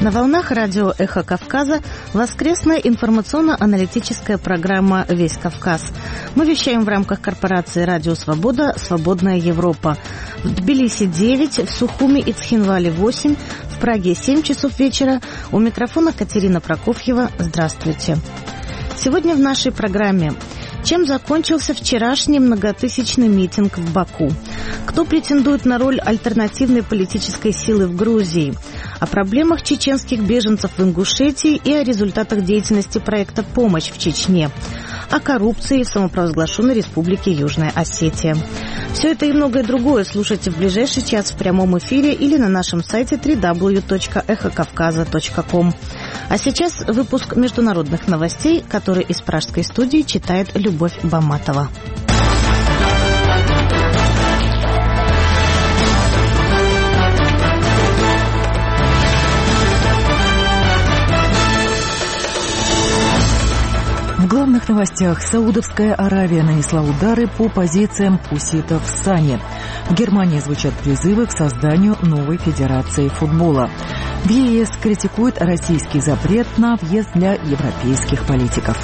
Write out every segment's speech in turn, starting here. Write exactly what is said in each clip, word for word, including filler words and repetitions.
На волнах радио «Эхо Кавказа» воскресная информационно-аналитическая программа «Весь Кавказ». Мы вещаем в рамках корпорации «Радио Свобода. Свободная Европа». В Тбилиси девять, в Сухуми и Цхинвале восемь, в Праге семь часов вечера. У микрофона Катерина Прокофьева. Здравствуйте. Сегодня в нашей программе: чем закончился вчерашний многотысячный митинг в Баку? Кто претендует на роль альтернативной политической силы в Грузии? О проблемах чеченских беженцев в Ингушетии и о результатах деятельности проекта «Помощь в Чечне». О коррупции в самопровозглашенной республике Южная Осетия. Все это и многое другое слушайте в ближайший час в прямом эфире или на нашем сайте дабл ю дабл ю дабл ю точка эхо кавказа точка ком. А сейчас выпуск международных новостей, который из пражской студии читает Любовь Баматова. В главных новостях: Саудовская Аравия нанесла удары по позициям хуситов в Сане. В Германии звучат призывы к созданию новой федерации футбола. В ЕС критикуют российский запрет на въезд для европейских политиков.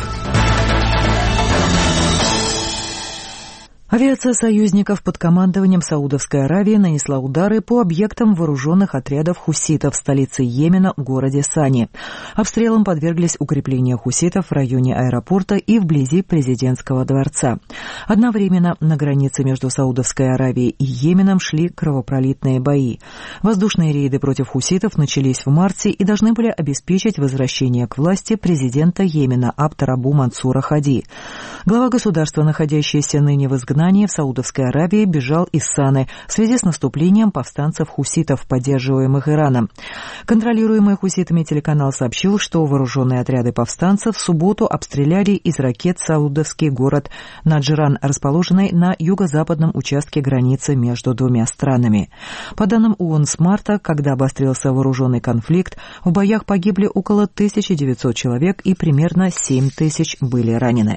Авиация союзников под командованием Саудовской Аравии нанесла удары по объектам вооруженных отрядов хуситов в столице Йемена, городе Сани. Обстрелам подверглись укрепления хуситов в районе аэропорта и вблизи президентского дворца. Одновременно на границе между Саудовской Аравией и Йеменом шли кровопролитные бои. Воздушные рейды против хуситов начались в марте и должны были обеспечить возвращение к власти президента Йемена Абд-Рабу Мансура Хади. Глава государства, находящийся ныне в изгнании в Саудовской Аравии, бежал из Саны в связи с наступлением повстанцев-хуситов, поддерживаемых Ираном. Контролируемый хуситами телеканал сообщил, что вооруженные отряды повстанцев в субботу обстреляли из ракет саудовский город Наджран, расположенный на юго-западном участке границы между двумя странами. По данным ООН, с марта, когда обострился вооруженный конфликт, в боях погибли около тысяча девятьсот человек и примерно семь тысяч были ранены.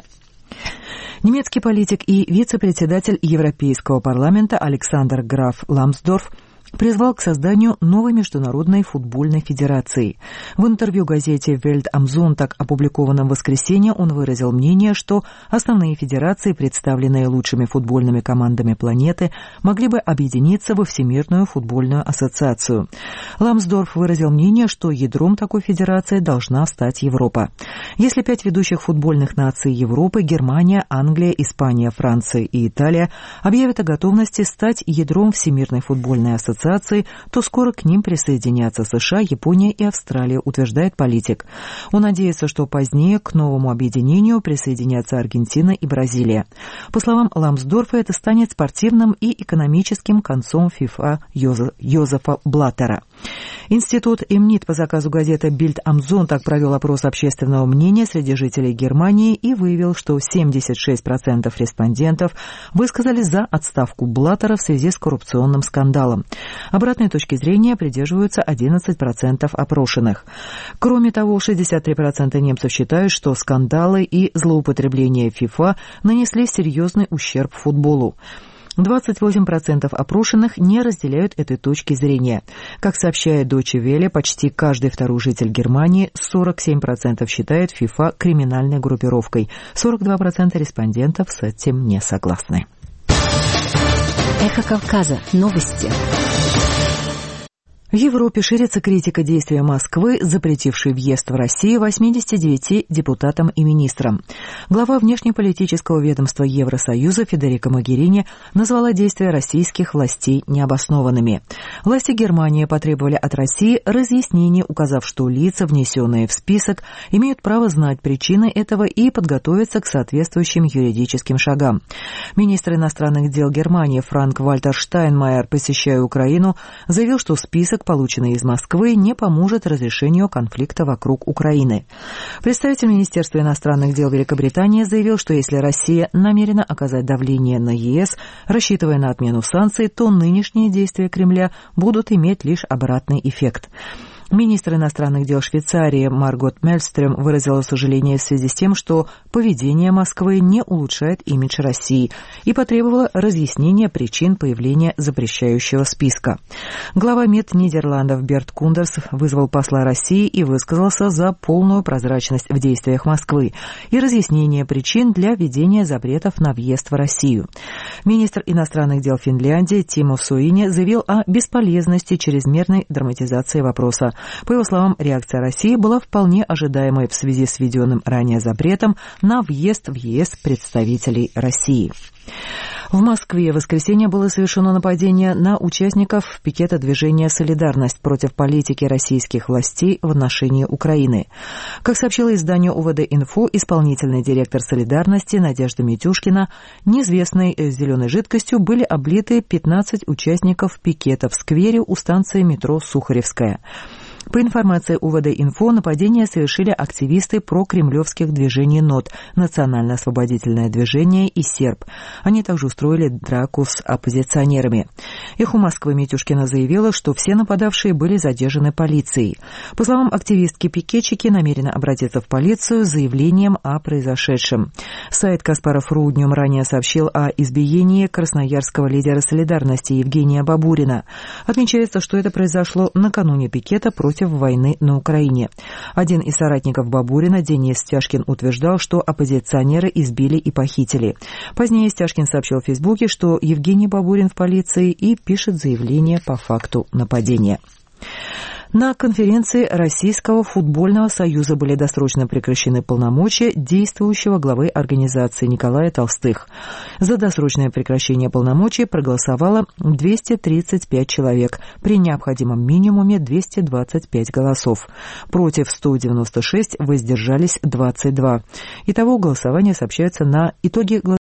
Немецкий политик и вице-председатель Европейского парламента Александр Граф Ламсдорф призвал к созданию новой международной футбольной федерации. В интервью газете Welt am Sonntag, опубликованном в воскресенье, он выразил мнение, что основные федерации, представленные лучшими футбольными командами планеты, могли бы объединиться во Всемирную футбольную ассоциацию. Ламсдорф выразил мнение, что ядром такой федерации должна стать Европа. Если пять ведущих футбольных наций Европы — Германия, Англия, Испания, Франция и Италия — объявят о готовности стать ядром Всемирной футбольной ассоциации, то скоро к ним присоединятся США, Япония и Австралия, утверждает политик. Он надеется, что позднее к новому объединению присоединятся Аргентина и Бразилия. По словам Ламсдорфа, это станет спортивным и экономическим концом ФИФА Йозефа Блаттера. Институт Эмнит по заказу газеты Bild am Sonntag провел опрос общественного мнения среди жителей Германии и выявил, что семьдесят шесть процентов респондентов высказали за отставку Блаттера в связи с коррупционным скандалом. Обратной точки зрения придерживаются одиннадцать процентов опрошенных. Кроме того, шестьдесят три процента немцев считают, что скандалы и злоупотребления ФИФА нанесли серьезный ущерб футболу. двадцать восемь процентов опрошенных не разделяют этой точки зрения. Как сообщает Deutsche Welle, почти каждый второй житель Германии, сорок семь процентов считает ФИФА криминальной группировкой. сорок два процента респондентов с этим не согласны. Эхо Кавказа. Новости. В Европе ширится критика действия Москвы, запретившей въезд в Россию восьмидесяти девяти депутатам и министрам. Глава внешнеполитического ведомства Евросоюза Федерика Могерини назвала действия российских властей необоснованными. Власти Германии потребовали от России разъяснений, указав, что лица, внесенные в список, имеют право знать причины этого и подготовиться к соответствующим юридическим шагам. Министр иностранных дел Германии Франк-Вальтер Штайнмайер, посещая Украину, заявил, что список, полученный из Москвы, не поможет разрешению конфликта вокруг Украины. Представитель Министерства иностранных дел Великобритании заявил, что если Россия намерена оказать давление на ЕС, рассчитывая на отмену санкций, то нынешние действия Кремля будут иметь лишь обратный эффект. Министр иностранных дел Швейцарии Маргот Мельстрём выразила сожаление в связи с тем, что поведение Москвы не улучшает имидж России и потребовала разъяснения причин появления запрещающего списка. Глава МИД Нидерландов Берт Кундерс вызвал посла России и высказался за полную прозрачность в действиях Москвы и разъяснение причин для введения запретов на въезд в Россию. Министр иностранных дел Финляндии Тимо Суини заявил о бесполезности чрезмерной драматизации вопроса. По его словам, реакция России была вполне ожидаемой в связи с введенным ранее запретом на въезд в ЕС представителей России. В Москве в воскресенье было совершено нападение на участников пикета движения «Солидарность» против политики российских властей в отношении Украины. Как сообщило изданию УВД-Инфо, исполнительный директор «Солидарности» Надежда Митюшкина, неизвестной зеленой жидкостью были облиты пятнадцать участников пикета в сквере у станции метро Сухаревская. По информации УВД-Инфо, нападение совершили активисты прокремлевских движений НОТ, Национально-освободительное движение и Серб. Они также устроили драку с оппозиционерами. «Эхо Москвы» Митюшкина заявила, что все нападавшие были задержаны полицией. По словам активистки, пикетчики намерены обратиться в полицию с заявлением о произошедшем. Сайт Каспаров.ру днем ранее сообщил о избиении красноярского лидера «Солидарности» Евгения Бабурина. Отмечается, что это произошло накануне пикета против войны на Украине. Один из соратников Бабурина, Денис Стяжкин, утверждал, что оппозиционеры избили и похитили. Позднее Стяжкин сообщил в Фейсбуке, что Евгений Бабурин в полиции и пишет заявление по факту нападения. На конференции Российского футбольного союза были досрочно прекращены полномочия действующего главы организации Николая Толстых. За досрочное прекращение полномочий проголосовало двести тридцать пять человек, при необходимом минимуме двести двадцать пять голосов. Против сто девяносто шесть, воздержались двадцать два. Итого голосование сообщается на итоги голосования.